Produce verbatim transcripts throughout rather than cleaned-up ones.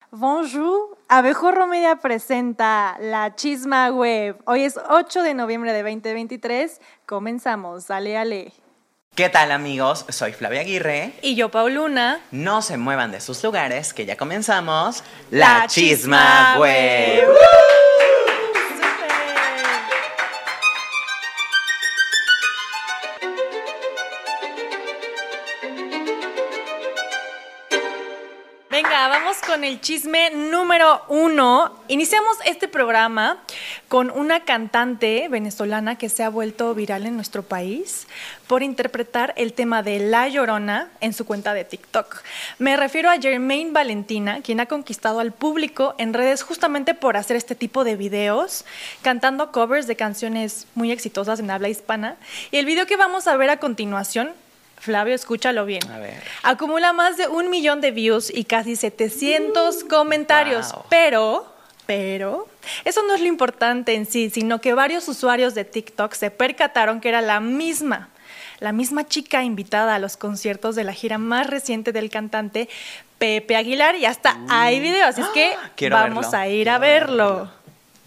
Bonjour, Abejorro Media presenta La Chisma Web. Hoy es ocho de noviembre de veinte veintitrés. Comenzamos, ale ale. ¿Qué tal, amigos? Soy Flavia Aguirre. Y yo, Pauluna. No se muevan de sus lugares, que ya comenzamos La, La, Chisma, Chisma Web. Web. Venga, vamos con el chisme número uno. Iniciamos este programa con una cantante venezolana que se ha vuelto viral en nuestro país por interpretar el tema de La Llorona en su cuenta de TikTok. Me refiero a Jermaine Valentina, quien ha conquistado al público en redes justamente por hacer este tipo de videos, cantando covers de canciones muy exitosas en habla hispana. Y el video que vamos a ver a continuación, Flavio, escúchalo bien. A ver. Acumula más de un millón de views y casi setecientos comentarios. Wow. Pero, pero, eso no es lo importante en sí, sino que varios usuarios de TikTok se percataron que era la misma, la misma chica invitada a los conciertos de la gira más reciente del cantante Pepe Aguilar. Y hasta uh. hay video, así es que Quiero vamos verlo. a ir Quiero a verlo. verlo.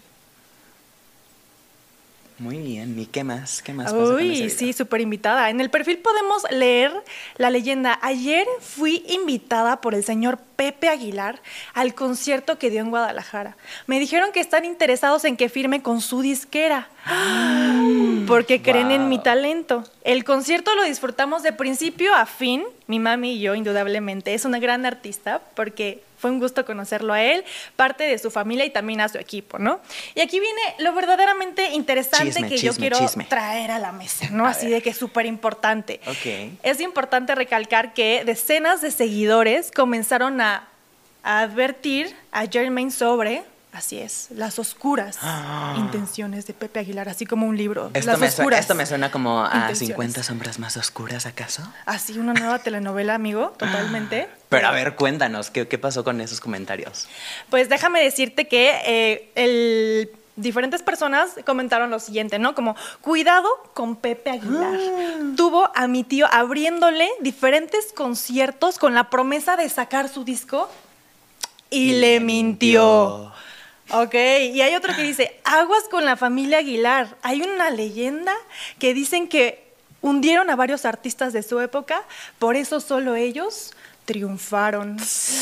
Muy bien, ¿y qué más? ¿Qué más pasa con ese Uy, video? sí, súper invitada. En el perfil podemos leer la leyenda. Ayer fui invitada por el señor Pepe Aguilar al concierto que dio en Guadalajara. Me dijeron que están interesados en que firme con su disquera porque creen Wow. en mi talento. El concierto lo disfrutamos de principio a fin, mi mami y yo, indudablemente. Es una gran artista porque fue un gusto conocerlo a él, parte de su familia y también a su equipo, ¿no? Y aquí viene lo verdaderamente interesante Chisme, que yo chisme, quiero chisme. traer a la mesa, ¿no? A Así ver. de que es súper importante. Ok. Es importante recalcar que decenas de seguidores comenzaron a, a advertir a Jermaine sobre, así es, las oscuras Ah. intenciones de Pepe Aguilar, así como un libro. Esto las me, su- oscuras esto me suena como a intenciones. cincuenta sombras más oscuras, ¿acaso? Así, una nueva telenovela, amigo, totalmente. Pero a ver, cuéntanos, ¿qué, qué pasó con esos comentarios? Pues déjame decirte que eh, el, diferentes personas comentaron lo siguiente, ¿no? Como, cuidado con Pepe Aguilar. Tuvo a mi tío abriéndole diferentes conciertos con la promesa de sacar su disco y, Y le le mintió. Ok, y hay otro que dice, aguas con la familia Aguilar. Hay una leyenda que dicen que hundieron a varios artistas de su época, por eso solo ellos triunfaron.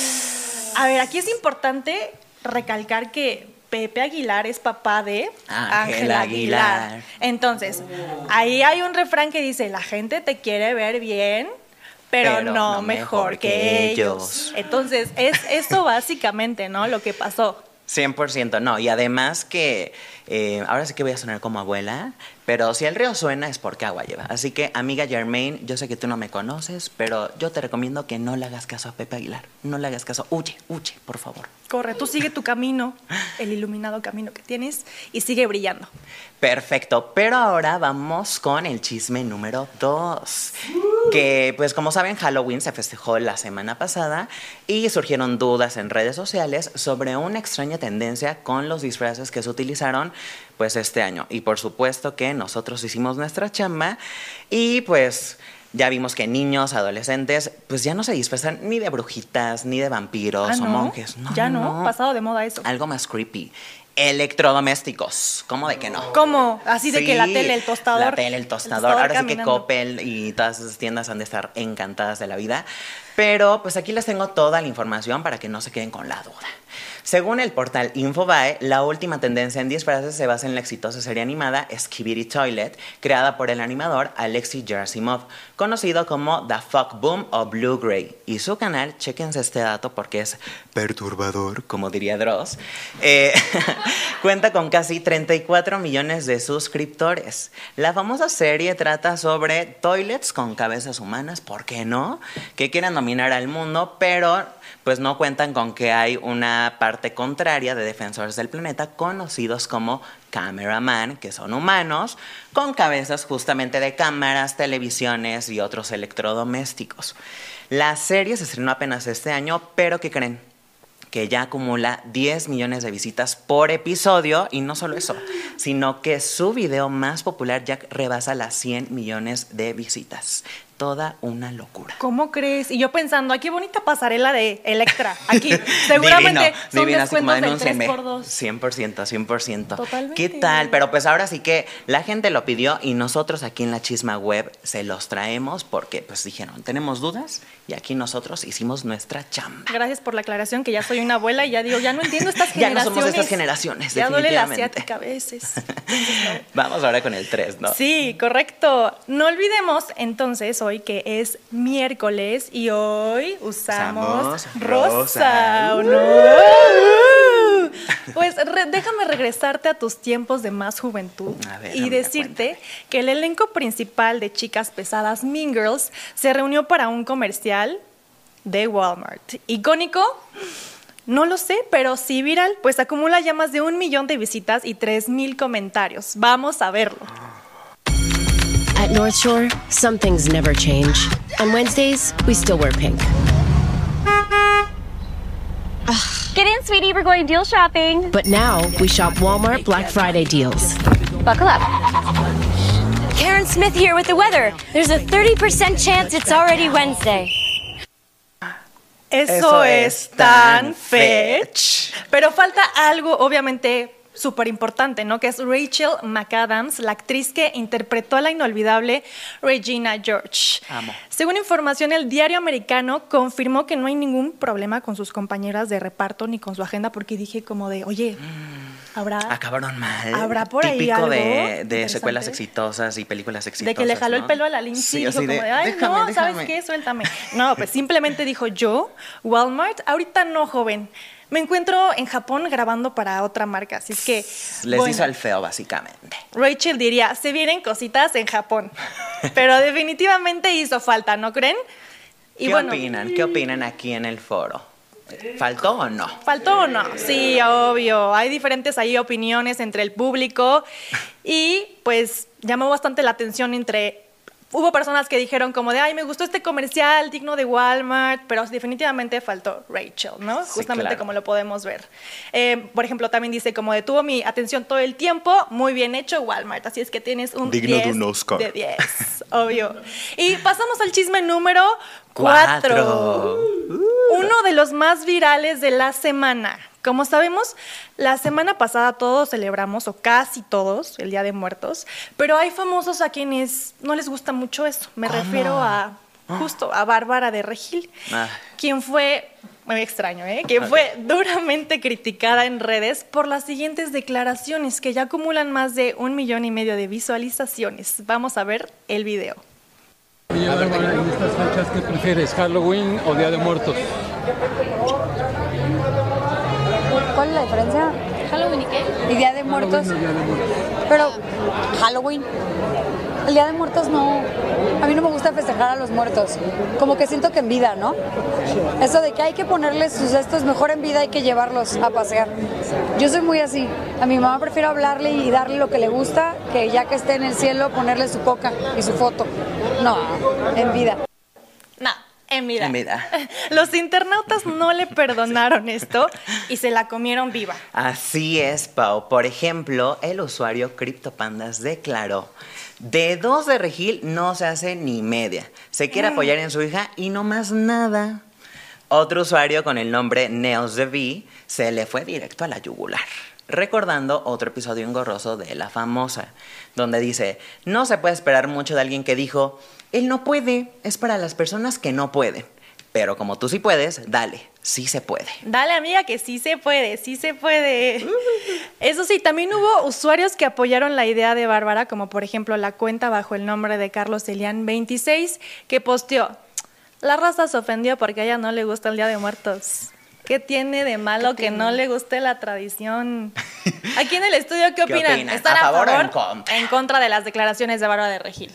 A ver, aquí es importante recalcar que Pepe Aguilar es papá de Ángela Aguilar. Aguilar. Entonces, ahí hay un refrán que dice, la gente te quiere ver bien, pero, Pero no, no mejor, mejor que, que ellos. ellos. Entonces, es eso básicamente, ¿no? Lo que pasó. cien por ciento, no. Y además que, eh, ahora sí que voy a sonar como abuela, pero si el río suena es porque agua lleva. Así que, amiga Jermaine, yo sé que tú no me conoces, pero yo te recomiendo que no le hagas caso a Pepe Aguilar. No le hagas caso. Huye, huye, por favor. Corre, tú sigue tu camino, el iluminado camino que tienes, y sigue brillando. Perfecto, pero ahora vamos con el chisme número dos. Que, pues como saben, Halloween se festejó la semana pasada y surgieron dudas en redes sociales sobre una extraña tendencia con los disfraces que se utilizaron pues este año. Y por supuesto que nosotros hicimos nuestra chamba y pues ya vimos que niños, adolescentes, pues ya no se disfrazan ni de brujitas, ni de vampiros Ah, o ¿no? monjes. No, Ya no, no, pasado de moda eso. Algo más creepy. Electrodomésticos. ¿Cómo de que no? ¿Cómo? Así de Sí, que la tele, el tostador. La tele, el tostador. el tostador Ahora sí que caminando. Coppel y todas esas tiendas han de estar encantadas de la vida. Pero pues aquí les tengo toda la información para que no se queden con la duda. Según el portal Infobae, la última tendencia en disfraces se basa en la exitosa serie animada Skibidi Toilet, creada por el animador Alexei Gerasimov, conocido como The Fuck Boom o Blue Gray. Y su canal, chéquense este dato porque es perturbador, como diría Dross, eh, cuenta con casi treinta y cuatro millones de suscriptores. La famosa serie trata sobre toilets con cabezas humanas, ¿por qué no? Que quieren dominar al mundo, pero pues no cuentan con que hay una parte contraria de defensores del planeta conocidos como cameraman, que son humanos con cabezas justamente de cámaras, televisiones y otros electrodomésticos. La serie se estrenó apenas este año, pero ¿qué creen? Que ya acumula diez millones de visitas por episodio, y no solo eso, sino que su video más popular ya rebasa las cien millones de visitas. toda una locura. ¿Cómo crees? Y yo pensando, ay, qué bonita pasarela de Electra. Aquí, seguramente divino, son divino, descuentos del denúncienme. tres por dos. cien por ciento, cien por ciento. Totalmente. ¿Qué tal? Pero pues ahora sí que la gente lo pidió y nosotros aquí en La Chisma Web se los traemos porque pues dijeron, tenemos dudas y aquí nosotros hicimos nuestra chamba. Gracias por la aclaración, que ya soy una abuela y ya digo, ya no entiendo estas Ya no generaciones. somos de estas generaciones, Ya duele la definitivamente. asiática a veces. Vamos ahora con el tres, ¿no? Sí, correcto. No olvidemos entonces hoy que es miércoles y hoy usamos Usamos rosa, rosa. ¿o no? Pues re- déjame regresarte a tus tiempos de más juventud A ver, y amiga, decirte cuéntame. que el elenco principal de Chicas Pesadas Mean Girls se reunió para un comercial de Walmart. ¿Icónico? No lo sé, pero sí viral, pues acumula ya más de un millón de visitas y tres mil comentarios. Vamos a verlo. At North Shore, some things never change. On Wednesdays, we still wear pink. Get in, sweetie. We're going deal shopping. But now, we shop Walmart Black Friday deals. Buckle up. Karen Smith here with the weather. There's a thirty percent chance it's already Wednesday. Eso, Eso es es tan tan fetch. fetch. Pero falta algo, obviamente, súper importante, ¿no? Que es Rachel McAdams, la actriz que interpretó a la inolvidable Regina George. Amo. Según información, el diario americano confirmó que no hay ningún problema con sus compañeras de reparto ni con su agenda, porque dije como de, oye, ¿habrá, Acabaron mal. ¿habrá por ahí Típico algo de, de interesante? secuelas exitosas y películas exitosas. De que le jaló ¿no? el pelo a la Lindsay Sí, y dijo así como de, de, ay, déjame, no, déjame. ¿sabes qué? Suéltame. No, pues simplemente dijo yo, Walmart, ahorita no, joven. Me encuentro en Japón grabando para otra marca, así es que... Les bueno, hizo el feo, básicamente. Rachel diría, se vienen cositas en Japón, pero definitivamente hizo falta, ¿no creen? Y ¿Qué bueno, opinan? ¿Qué opinan aquí en el foro? ¿Faltó o no? ¿faltó o no? Sí, obvio. Hay diferentes ahí opiniones entre el público y pues llamó bastante la atención entre... Hubo personas que dijeron como de, ay, me gustó este comercial digno de Walmart, pero definitivamente faltó Rachel, ¿no? Sí, Justamente claro. como lo podemos ver. Eh, por ejemplo, también dice como de, tuvo mi atención todo el tiempo, muy bien hecho Walmart, así es que tienes un Digno de diez un Oscar. de diez, obvio. Y pasamos al chisme número cuatro. Uno de los más virales de la semana. Como sabemos, la semana pasada todos celebramos, o casi todos, el Día de Muertos, pero hay famosos a quienes no les gusta mucho eso. Me ¿Cómo? refiero a, justo, a Bárbara de Regil, Ah. quien fue, muy extraño, ¿eh? Quien Ok. fue duramente criticada en redes por las siguientes declaraciones que ya acumulan más de un millón y medio de visualizaciones. Vamos a ver el video. Oye, Bárbara, en estas fechas, ¿qué prefieres, Halloween o Día de Muertos? ¿Cuál es la diferencia? ¿Halloween y qué? ¿Y Día de Muertos? Halloween o Día de Muertos. Pero Halloween. El Día de Muertos no. A mí no me gusta festejar a los muertos. Como que siento que en vida, ¿no? Eso de que hay que ponerles sus estos mejor en vida, hay que llevarlos a pasear. Yo soy muy así. A mi mamá prefiero hablarle y darle lo que le gusta que ya que esté en el cielo ponerle su coca y su foto. No, en vida. No, en vida. En vida. Los internautas no le perdonaron esto y se la comieron viva. Así es, Pau. Por ejemplo, el usuario CryptoPandas declaró: de dos de Regil no se hace ni media. Se quiere Mm. apoyar en su hija y no más nada. Otro usuario con el nombre Neos de V se le fue directo a la yugular, recordando otro episodio engorroso de La Famosa, donde dice: no se puede esperar mucho de alguien que dijo, él no puede, es para las personas que no pueden. Pero como tú sí puedes, dale, sí se puede. Dale, amiga, que sí se puede, sí se puede. Eso sí, también hubo usuarios que apoyaron la idea de Bárbara, como por ejemplo la cuenta bajo el nombre de Carlos Elian veintiséis, que posteó: la raza se ofendió porque a ella no le gusta el Día de Muertos. ¿Qué tiene de malo que no le guste la tradición? Aquí en el estudio, ¿qué ¿Qué opinan? opinan? ¿Están ¿A a favor favor o en contra? en contra de las declaraciones de Bárbara de Regil?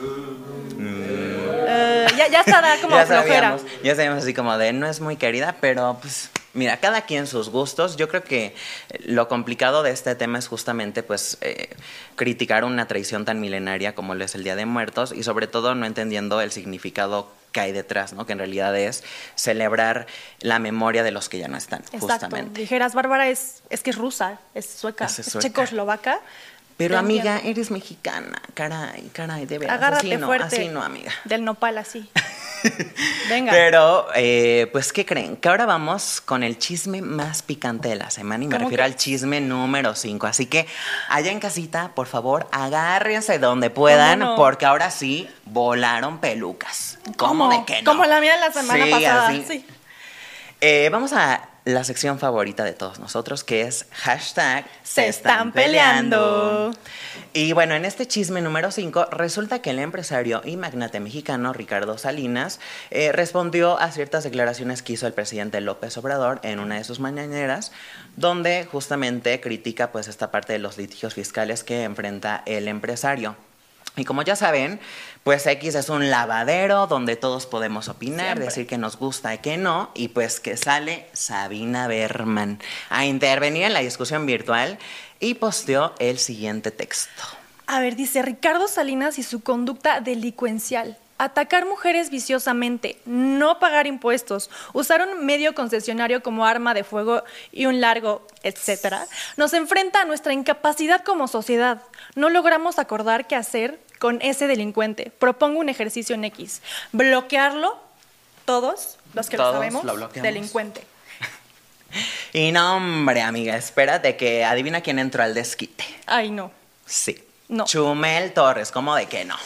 Eh, ya, ya está da como ya flojera. sabíamos, ya sabíamos así como de no es muy querida, pero pues mira, cada quien sus gustos. Yo creo que lo complicado de este tema es justamente pues eh, criticar una tradición tan milenaria como lo es el Día de Muertos y sobre todo no entendiendo el significado que hay detrás, ¿no? Que en realidad es celebrar la memoria de los que ya no están, Exacto. justamente. Dijeras, Bárbara es, es que es rusa, es sueca, Es es, sueca. checoslovaca, Pero Te amiga, entiendo. eres mexicana, caray, caray, de veras. Agárrate así no, fuerte. así no, amiga. Del nopal así. Venga. Pero, eh, pues, ¿qué creen? Que ahora vamos con el chisme más picante de la semana y me ¿Cómo refiero que? al chisme número cinco. Así que, allá en casita, por favor, agárrense donde puedan, ¿Cómo no? porque ahora sí volaron pelucas. ¿Cómo, de que no? Como la mía la semana Sí, pasada. así. Sí. Eh, vamos a la sección favorita de todos nosotros, que es hashtag Se están peleando. Y bueno, en este chisme número cinco, resulta que el empresario y magnate mexicano Ricardo Salinas eh, respondió a ciertas declaraciones que hizo el presidente López Obrador en una de sus mañaneras, donde justamente critica pues esta parte de los litigios fiscales que enfrenta el empresario. Y como ya saben, pues X es un lavadero donde todos podemos opinar, Siempre. decir que nos gusta y que no, y pues que sale Sabina Berman a intervenir en la discusión virtual y posteó el siguiente texto. A ver, dice Ricardo Salinas y su conducta delincuencial. Atacar mujeres viciosamente, no pagar impuestos, usar un medio concesionario como arma de fuego y un largo, etcétera, nos enfrenta a nuestra incapacidad como sociedad. No logramos acordar qué hacer con ese delincuente. Propongo un ejercicio en X. Bloquearlo, todos los que Todos lo sabemos, lo bloqueamos. delincuente. Y no, hombre, amiga, espérate que adivina quién entró al desquite. Ay, no. Sí. No. Chumel Torres, ¿cómo de que no?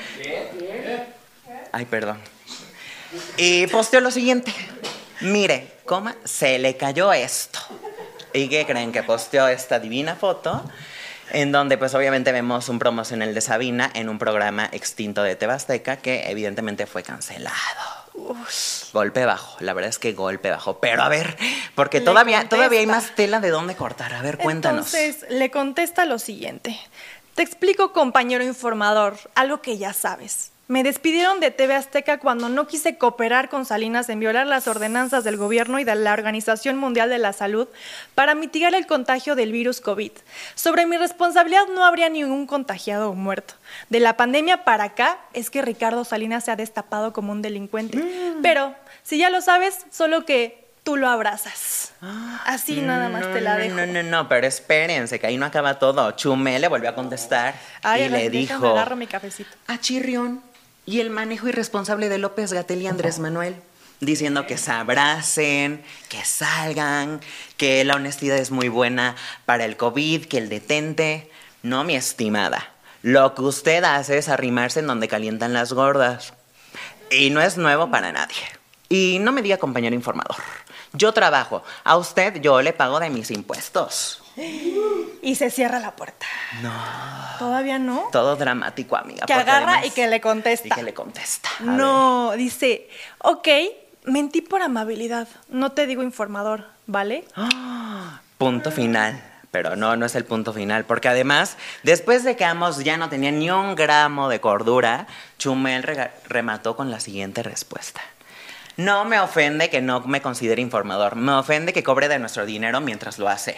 Ay, perdón. Y posteó lo siguiente. Mire, coma, se le cayó esto. ¿Y qué creen? Que posteó esta divina foto en donde pues obviamente vemos un promocional de Sabina en un programa extinto de T V Azteca que evidentemente fue cancelado. Golpe bajo, la verdad es que golpe bajo. Pero a ver, porque Le todavía, contesta. todavía hay más tela de dónde cortar. A ver, cuéntanos. Entonces, le contesta lo siguiente. Te explico, compañero informador, algo que ya sabes. Me despidieron de T V Azteca cuando no quise cooperar con Salinas en violar las ordenanzas del gobierno y de la Organización Mundial de la Salud para mitigar el contagio del virus COVID. Sobre mi responsabilidad no habría ningún contagiado o muerto. De la pandemia para acá es que Ricardo Salinas se ha destapado como un delincuente. Pero, si ya lo sabes, solo que tú lo abrazas. Así nada más No, te la no, dejo. No, no, no, pero espérense, que ahí no acaba todo. Chumel le volvió a contestar Ay, y le déjame, dijo... agarro mi cafecito. A Chirrión y el manejo irresponsable de López-Gatell y Andrés Manuel, diciendo que se abracen, que salgan, que la honestidad es muy buena para el COVID, que el detente. No, mi estimada, lo que usted hace es arrimarse en donde calientan las gordas. Y no es nuevo para nadie. Y no me diga compañero informador. Yo trabajo, a usted yo le pago de mis impuestos. Y se cierra la puerta. No. ¿Todavía no? Todo dramático, amiga. Que porque agarra además- y que le contesta. Y que le contesta. A ver. No, dice, ok, mentí por amabilidad. No te digo informador, ¿vale? Punto final. Pero no, no es el punto final, porque además, después de que Amos ya no tenía ni un gramo de cordura, Chumel rega- remató con la siguiente respuesta. No me ofende que no me considere informador, me ofende que cobre de nuestro dinero mientras lo hace.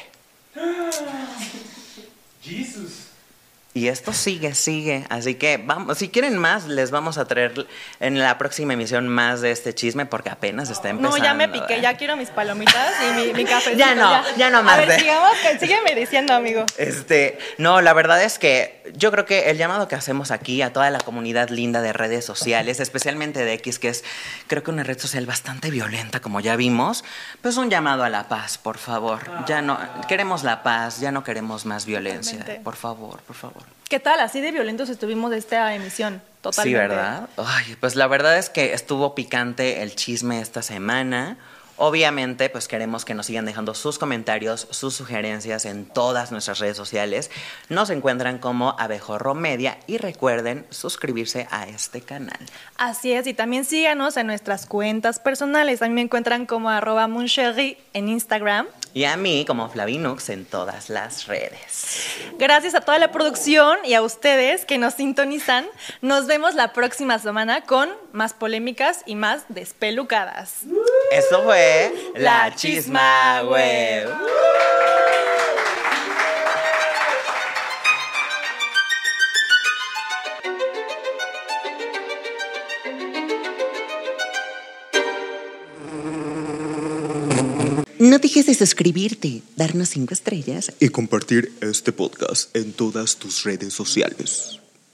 Y esto sigue, sigue. Así que vamos, si quieren más, les vamos a traer en la próxima emisión más de este chisme porque apenas está empezando. No, ya me piqué, ¿eh? ya quiero mis palomitas y mi, mi cafecito. Ya no, ya no más A ver, de- sigamos, que- sígueme diciendo, amigo. Este, no, la verdad es que yo creo que el llamado que hacemos aquí a toda la comunidad linda de redes sociales, especialmente de X, que es creo que una red social bastante violenta, como ya vimos, pues un llamado a la paz, por favor. Ya no, queremos la paz, ya no queremos más violencia. Totalmente. Por favor, por favor. ¿Qué tal? Así de violentos estuvimos de esta emisión. Totalmente. Sí, ¿verdad? Ay, pues la verdad es que estuvo picante el chisme esta semana. Obviamente, pues queremos que nos sigan dejando sus comentarios, sus sugerencias en todas nuestras redes sociales. Nos encuentran como Abejorro Media y recuerden suscribirse a este canal. Así es, y también síganos en nuestras cuentas personales. A mí me encuentran como arroba moncherry en Instagram. Y a mí como Flavinux en todas las redes. Gracias a toda la producción y a ustedes que nos sintonizan. Nos vemos la próxima semana con más polémicas y más despelucadas. Eso fue La La Chisma Web. no dejes de suscribirte, darnos cinco estrellas y compartir este podcast en todas tus redes sociales.